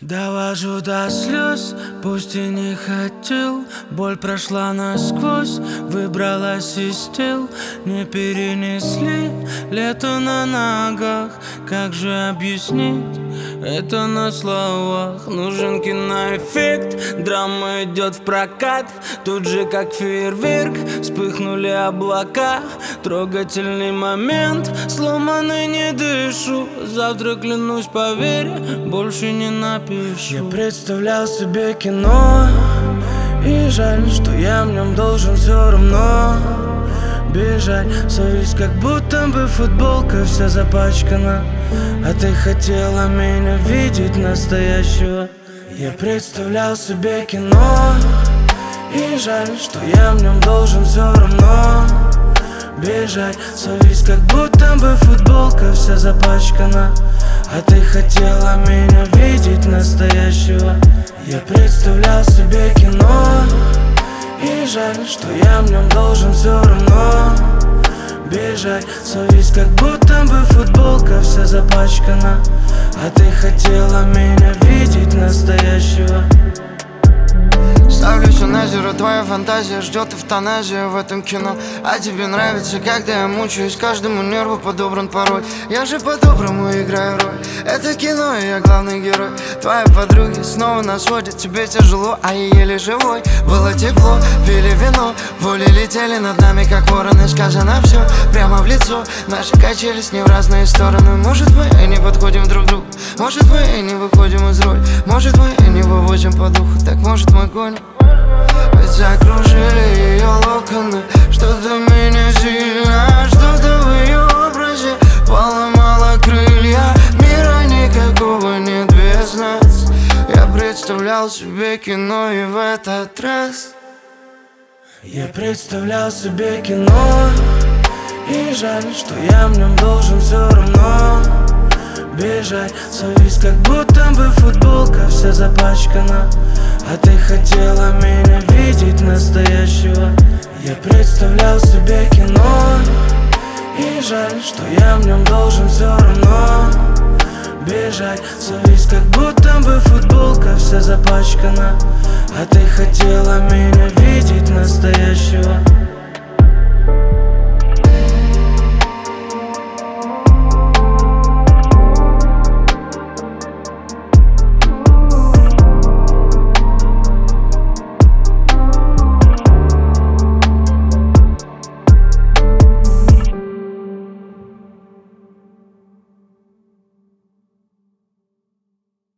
Довожу до слез, пусть и не хотел. Боль прошла насквозь, выбралась из тел. Не перенесли лето на ногах. Как же объяснить это на словах? Нужен киноэффект, драма идет в прокат. Тут же как фейерверк вспыхнули облака. Трогательный момент, сломанный не дышу. Завтра, клянусь, поверь, больше не напишу. Я представлял себе кино, и жаль, что я в нем должен все равно бежать. Совесть, как будто бы футболка вся запачкана. А ты хотела меня видеть настоящего. Я представлял себе кино, и жаль, что я в нем должен все равно бежать. Совесть, как будто бы футболка вся запачкана. А ты хотела меня видеть настоящего. Я представлял себе кино, и жаль, что я в нем должен все равно бежать. Совесть, как будто бы футболка вся запачкана. А ты хотела меня видеть настоящего. Ставлю все на зеро, твоя фантазия ждет эвтаназию в этом кино. А тебе нравится, когда я мучаюсь, каждому нерву подобран пароль. Я же по-доброму играю роль, это кино, и я главный герой. Твои подруги снова нас водят, тебе тяжело, а я еле живой. Было тепло, пили вино, воли летели над нами, как вороны. Сказано все прямо в лицо, наши качелись не в разные стороны. Может, мы и не подходим друг к другу, может, мы и не выходим из роли, может, мы и не вывозим по духу, так может мы гоним. Ведь закружили ее локоны, что-то меня сильно, что-то в ее образе поломало крылья. Мира никакого нет без нас. Я представлял себе кино, и в этот раз я представлял себе кино, и жаль, что я в нем должен все равно бежать. Совесть, как будто бы футболка вся запачкана. А ты хотела меня видеть настоящего. Я представлял себе кино, и жаль, что я в нем должен все равно бежать. Совесть, как будто бы футболка вся запачкана. А ты хотела меня видеть настоящего.